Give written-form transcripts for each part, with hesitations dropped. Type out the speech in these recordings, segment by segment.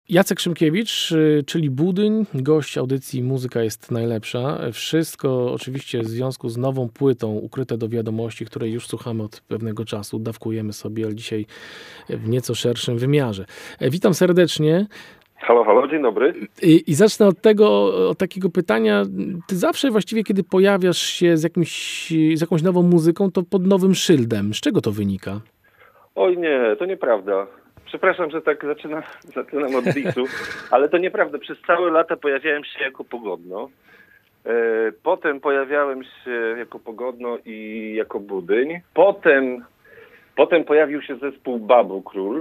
Jacek Szymkiewicz, czyli Budyń, gość audycji Muzyka jest najlepsza. Wszystko oczywiście w związku z nową płytą Ukryte do wiadomości, której już słuchamy od pewnego czasu. Dawkujemy sobie, ale dzisiaj w nieco szerszym wymiarze. Witam serdecznie. Halo, halo, dzień dobry. I zacznę od takiego pytania. Ty zawsze właściwie, kiedy pojawiasz się z jakąś nową muzyką, to pod nowym szyldem. Z czego to wynika? Oj nie, to nieprawda. Przepraszam, że tak zaczynam od disu, ale to nieprawda. Przez całe lata pojawiałem się jako Pogodno. Potem pojawiałem się jako Pogodno i jako Budyń. Potem pojawił się zespół Babu Król.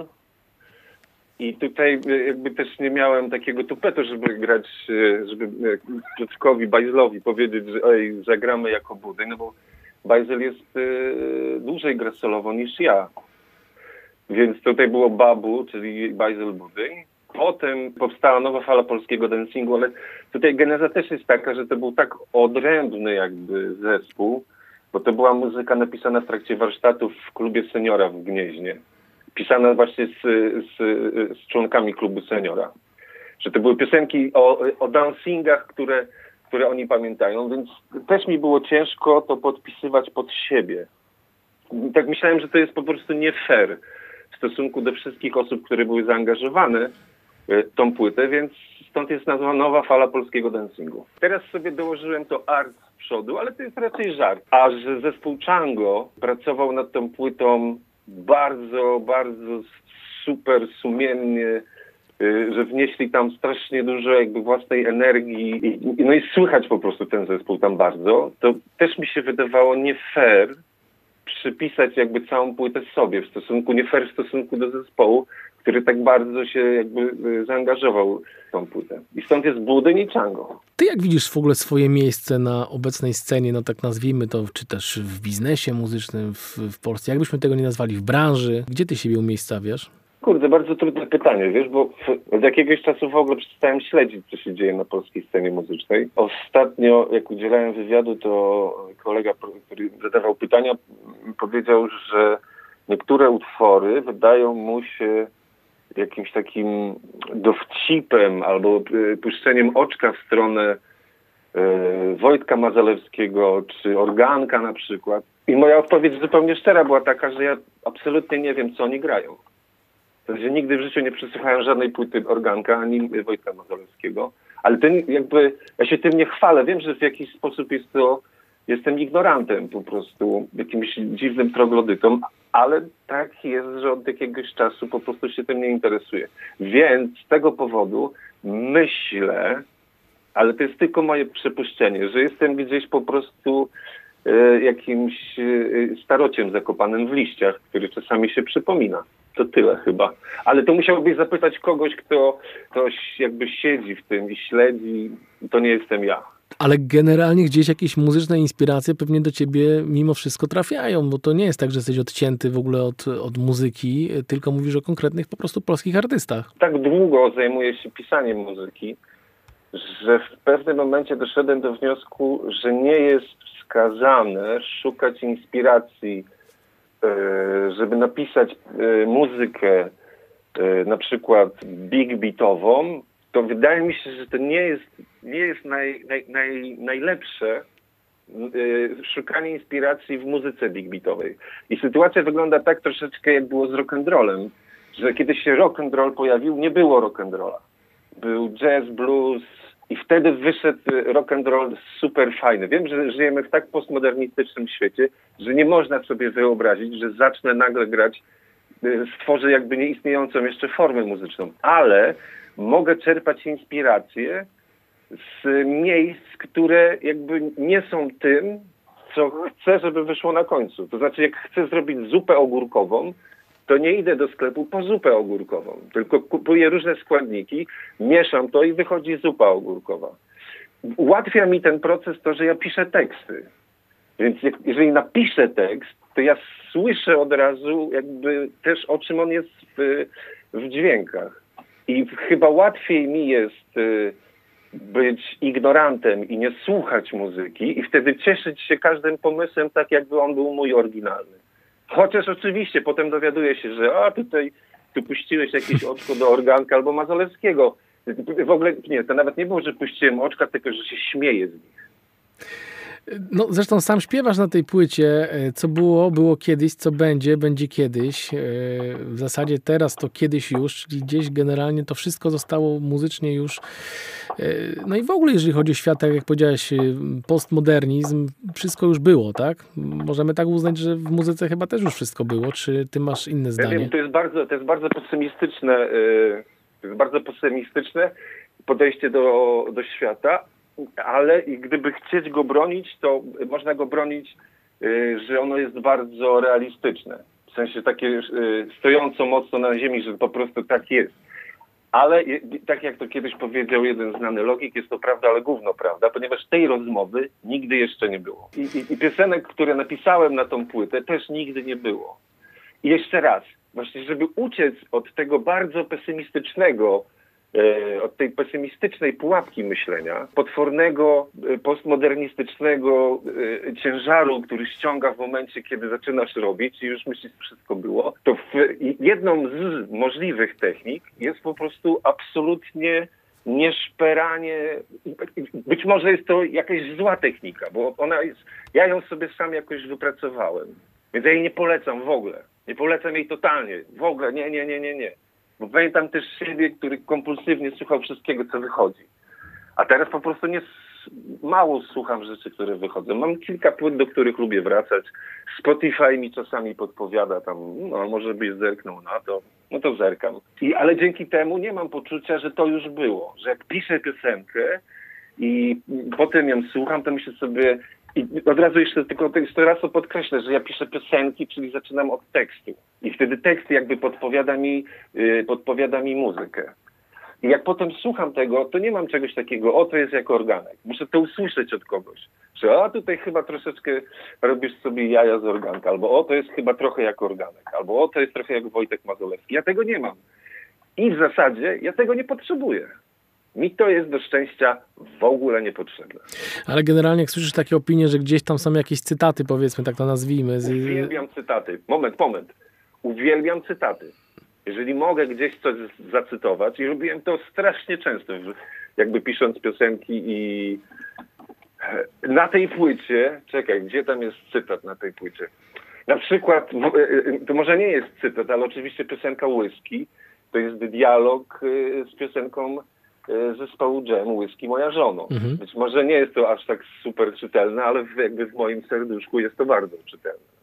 I tutaj jakby też nie miałem takiego tupetu, żeby grać, żeby Piotrkowi Bajzlowi powiedzieć, że zagramy jako Budyń, no bo Bajzel jest dłużej gra solowo niż ja. Więc tutaj było Babu, czyli Bajzel Budyń. Potem powstała nowa fala polskiego dancingu, ale tutaj geneza też jest taka, że to był tak odrębny jakby zespół, bo to była muzyka napisana w trakcie warsztatów w klubie Seniora w Gnieźnie. Pisana właśnie z członkami klubu Seniora. Że to były piosenki o dancingach, które oni pamiętają, więc też mi było ciężko to podpisywać pod siebie. Tak myślałem, że to jest po prostu nie fair w stosunku do wszystkich osób, które były zaangażowane w tą płytę, więc stąd jest nazwa Nowa Fala Polskiego Dancingu. Teraz sobie dołożyłem to art z przodu, ale to jest raczej żart. A że zespół Chango pracował nad tą płytą bardzo, bardzo super sumiennie, że wnieśli tam strasznie dużo jakby własnej energii no i słychać po prostu ten zespół tam bardzo, to też mi się wydawało nie fair przypisać jakby całą płytę sobie nie fair w stosunku do zespołu, który tak bardzo się jakby zaangażował w tą płytę. I stąd jest Budyń i Chango. Ty jak widzisz w ogóle swoje miejsce na obecnej scenie, no tak nazwijmy to, czy też w biznesie muzycznym w Polsce, jakbyśmy tego nie nazwali, w branży, gdzie ty siebie umiejscawiasz? Kurde, bardzo trudne pytanie, wiesz, bo od jakiegoś czasu w ogóle przestałem śledzić, co się dzieje na polskiej scenie muzycznej. Ostatnio, jak udzielałem wywiadu, to kolega, który zadawał pytania, powiedział, że niektóre utwory wydają mu się jakimś takim dowcipem albo puszczeniem oczka w stronę Wojtka Mazalewskiego czy Organka na przykład. I moja odpowiedź zupełnie szczera była taka, że ja absolutnie nie wiem, co oni grają. To znaczy, nigdy w życiu nie przesłuchałem żadnej płyty Organka ani Wojtka Mazalewskiego, ale ja się tym nie chwalę. Wiem, że w jakiś sposób jestem ignorantem po prostu, jakimś dziwnym troglodytą, ale tak jest, że od jakiegoś czasu po prostu się tym nie interesuję. Więc z tego powodu myślę, ale to jest tylko moje przypuszczenie, że jestem gdzieś po prostu jakimś starociem zakopanym w liściach, który czasami się przypomina. To tyle chyba. Ale to musiałbyś zapytać kogoś, ktoś jakby siedzi w tym i śledzi. To nie jestem ja. Ale generalnie gdzieś jakieś muzyczne inspiracje pewnie do ciebie mimo wszystko trafiają, bo to nie jest tak, że jesteś odcięty w ogóle od muzyki, tylko mówisz o konkretnych po prostu polskich artystach. Tak długo zajmuję się pisaniem muzyki, że w pewnym momencie doszedłem do wniosku, że nie jest wskazane szukać inspiracji, żeby napisać muzykę na przykład big beatową, to wydaje mi się, że to nie jest najlepsze szukanie inspiracji w muzyce big beatowej. I sytuacja wygląda tak troszeczkę, jak było z rock'n'rollem, że kiedy się rock'n'roll pojawił, nie było rock'n'rolla. Był jazz, blues i wtedy wyszedł rock'n'roll super fajny. Wiem, że żyjemy w tak postmodernistycznym świecie, że nie można sobie wyobrazić, że zacznę nagle grać, stworzę jakby nieistniejącą jeszcze formę muzyczną, ale mogę czerpać inspiracje z miejsc, które jakby nie są tym, co chcę, żeby wyszło na końcu. To znaczy, jak chcę zrobić zupę ogórkową, to nie idę do sklepu po zupę ogórkową, tylko kupuję różne składniki, mieszam to i wychodzi zupa ogórkowa. Ułatwia mi ten proces to, że ja piszę teksty. Więc jeżeli napiszę tekst, to ja słyszę od razu jakby też, o czym on jest w dźwiękach. I chyba łatwiej mi jest być ignorantem i nie słuchać muzyki i wtedy cieszyć się każdym pomysłem tak, jakby on był mój oryginalny. Chociaż oczywiście potem dowiaduję się, że tutaj tu puściłeś jakieś oczko do organka albo Mazolewskiego. W ogóle nie, to nawet nie było, że puściłem oczka, tylko że się śmieję z nich. No, zresztą sam śpiewasz na tej płycie, co było, było kiedyś, co będzie, będzie kiedyś. W zasadzie teraz to kiedyś już, czyli gdzieś generalnie to wszystko zostało muzycznie już. No i w ogóle, jeżeli chodzi o świat, tak jak powiedziałeś, postmodernizm, wszystko już było, tak? Możemy tak uznać, że w muzyce chyba też już wszystko było. Czy ty masz inne Ja zdanie? wiem, to jest bardzo pesymistyczne, to jest bardzo pesymistyczne podejście do świata, ale i gdyby chcieć go bronić, to można go bronić, że ono jest bardzo realistyczne. W sensie takie stojąco mocno na ziemi, że po prostu tak jest. Ale tak jak to kiedyś powiedział jeden znany logik, jest to prawda, ale gówno prawda, ponieważ tej rozmowy nigdy jeszcze nie było. I piosenek, które napisałem na tą płytę, też nigdy nie było. I jeszcze raz, właśnie żeby uciec od tego bardzo pesymistycznego, od tej pesymistycznej pułapki myślenia, potwornego, postmodernistycznego ciężaru, który ściąga w momencie, kiedy zaczynasz robić i już myślisz, że wszystko było, to jedną z możliwych technik jest po prostu absolutnie nieszperanie. Być może jest to jakaś zła technika, bo ona jest, ja ją sobie sam jakoś wypracowałem. Więc ja jej nie polecam w ogóle. Nie polecam jej totalnie. W ogóle nie. Bo pamiętam też siebie, który kompulsywnie słuchał wszystkiego, co wychodzi. A teraz po prostu mało słucham rzeczy, które wychodzą. Mam kilka płyt, do których lubię wracać. Spotify mi czasami podpowiada tam, no może byś zerknął na to, no to zerkam. Ale dzięki temu nie mam poczucia, że to już było. Że jak piszę piosenkę i potem ją słucham, to myślę sobie, i od razu jeszcze raz to podkreślę, że ja piszę piosenki, czyli zaczynam od tekstu. I wtedy tekst jakby podpowiada mi muzykę. I jak potem słucham tego, to nie mam czegoś takiego, to jest jak organek. Muszę to usłyszeć od kogoś, że tutaj chyba troszeczkę robisz sobie jaja z organka, albo to jest chyba trochę jak organek, albo to jest trochę jak Wojtek Mazolewski. Ja tego nie mam. I w zasadzie ja tego nie potrzebuję. Mi to jest do szczęścia w ogóle niepotrzebne. Ale generalnie jak słyszysz takie opinie, że gdzieś tam są jakieś cytaty, powiedzmy, tak to nazwijmy. Uwielbiam cytaty. Moment. Uwielbiam cytaty. Jeżeli mogę gdzieś coś zacytować, i robiłem to strasznie często, jakby pisząc piosenki i na tej płycie, czekaj, gdzie tam jest cytat na tej płycie? Na przykład, to może nie jest cytat, ale oczywiście piosenka Whisky, to jest dialog z piosenką zespołu Jam Whisky Moja żono. Być może nie jest to aż tak super czytelne, ale jakby w moim serduszku jest to bardzo czytelne.